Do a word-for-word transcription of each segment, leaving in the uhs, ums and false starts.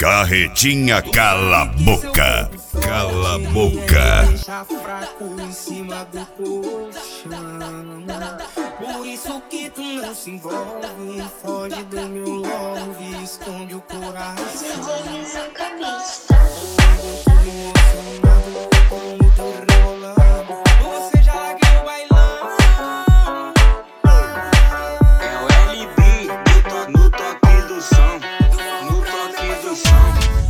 Carretinha, cala a boca. Cala a boca. Deixa fraco em cima do colchão. Por isso que tu não se envolve. Foge do meu love, esconde o coração. Emocionado com o teu rolando. Você já larguei o bailão. É o L B no toque do som. No toque do som.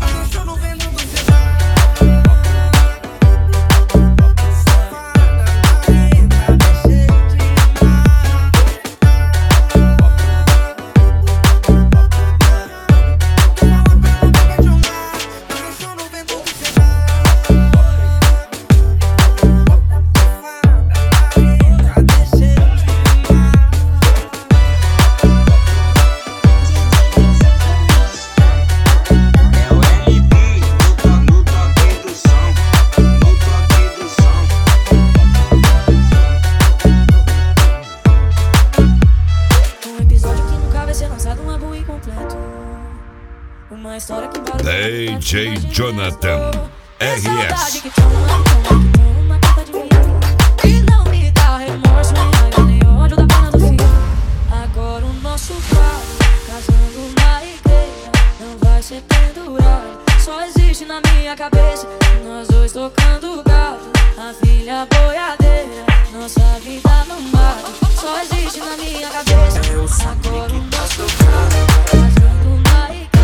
Uma história que D J Jonathan R S. Uma carta de mim que não me dá remorso, nem raiva, nem ódio da pena do fim. Agora o nosso quadro, casando na igreja, não vai ser pendurado. Só existe na minha cabeça, nós dois tocando gato, a filha boiadeira, nossa vida no mato. Só existe na minha cabeça, agora o nosso quadro, casando na igreja.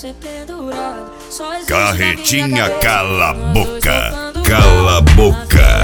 Carretinha, cala a boca. Cala a boca.